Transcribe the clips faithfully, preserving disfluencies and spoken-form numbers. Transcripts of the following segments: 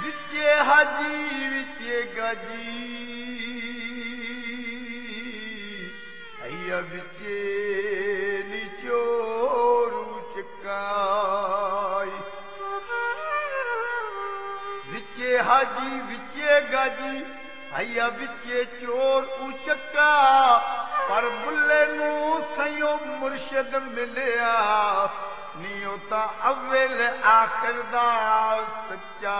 विचे हाजी विचे गाजी अय्या विचे निचोरू चकाई विचे हाजी विचे गाजी अय्या विचे चोर उचका पर बुल्ले नू सयो मुर्शिद मिलिया नियो ता अव्वल आखिर दा सच्चा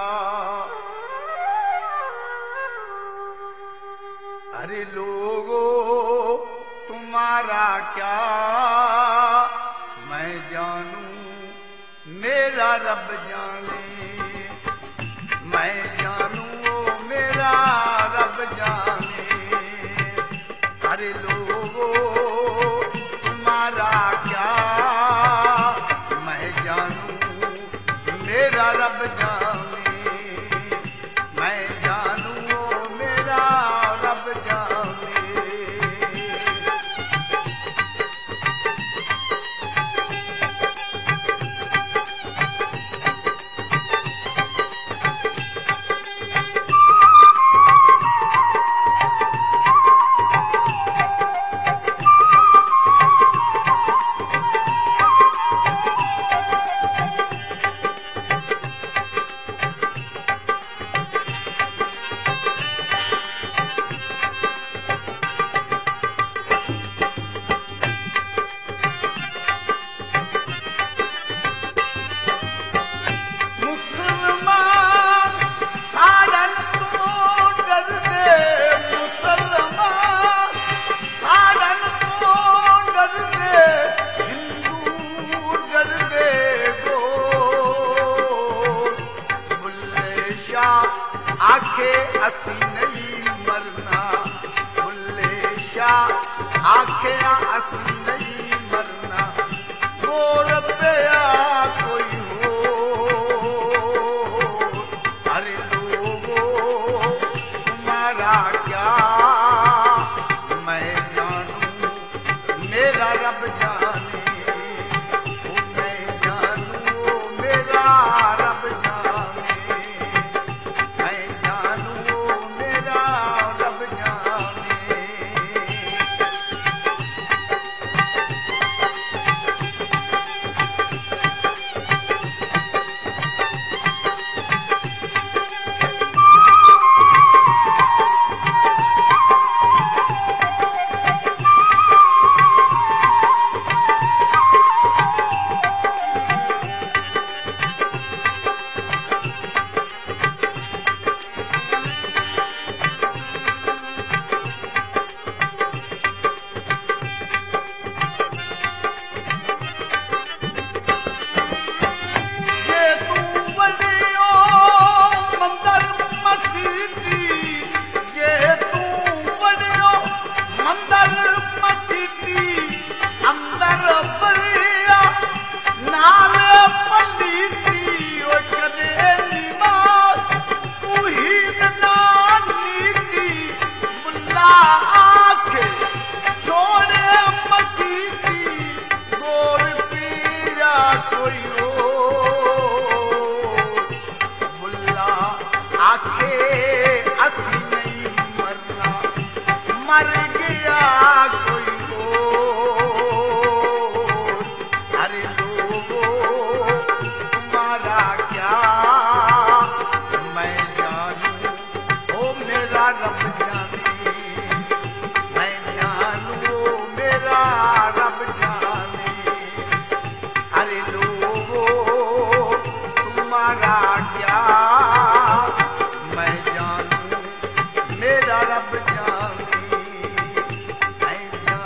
अरे लोगो तुम्हारा क्या मैं जानू मेरा रब जाने मैं जानू मेरा रब जाने अरे लोगो तुम्हारा क्या मैं जानू मेरा रब जाने मैं जानू मेरा रब जाने आखे असी नहीं मरना बुल्ले शाह आखे असी नहीं मरना गोर पिया कोई हो अरे लोगो तुम्हारा क्या मैं जानू मेरा रब जाने मैं जानू मेरा रब जाने मर गया कोई और अरे लोगो तुम्हारा क्या मैं जानू ओ मेरा रब जाने मैं जानू मेरा रब जाने अरे लोगो तुम्हारा क्या मैं जानू मेरा रब जाने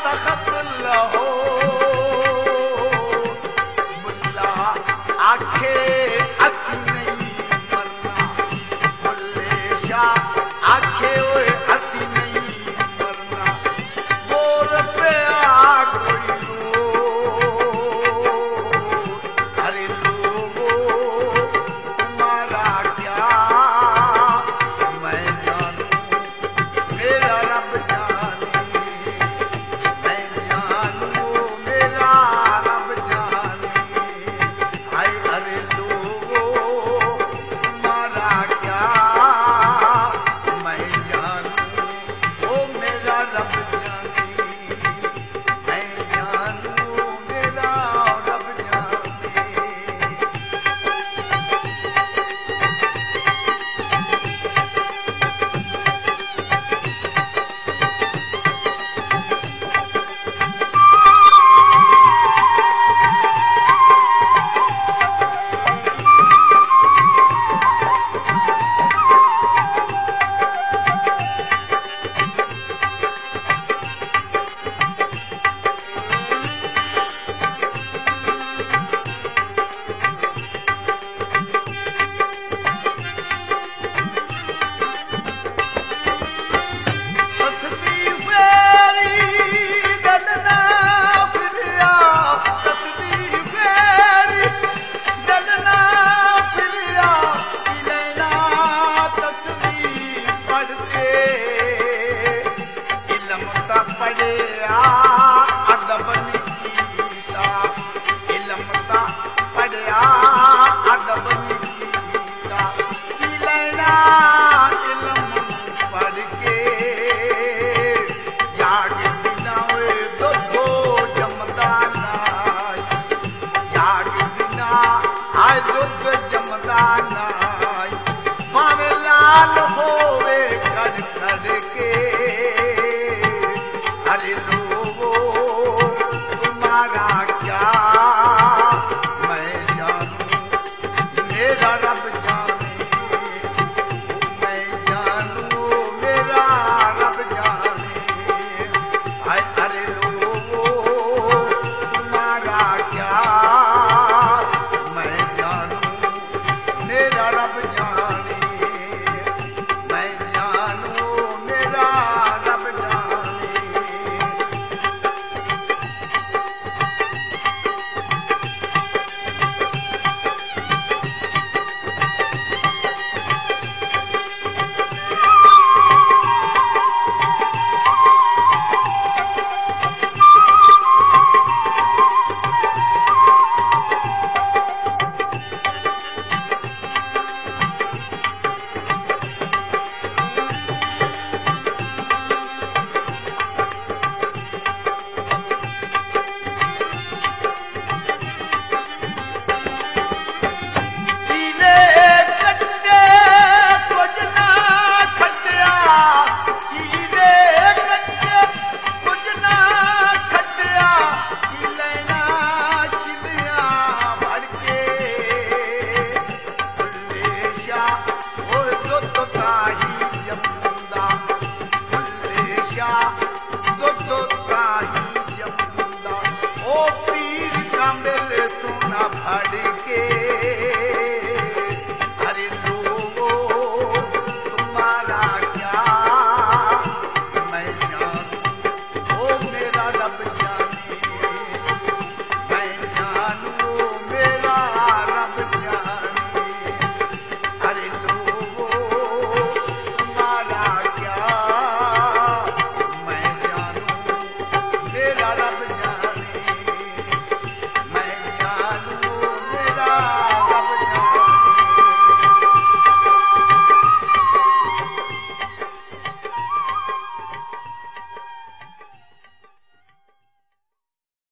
तख़त लहो मुल्ला आखे असीं नहीं मरना बुल्ले शाह आखे ओए असीं नहीं मरना मोर पे आ कोई अरे लोगो तुम्हारा क्या मैं जानू मेरा रब जाने मैं जानू मेरा रब जाने आए अरे लोगो तुम्हारा क्या मैं जानू वो मेरा रब जाने मैं जानू मेरा रब जाने तस्बीह फेरी गलना फिरिया तस्बीह फेरी गलना फिरिया इलना तस्बीह पढ़ते इल्म ता पढ़े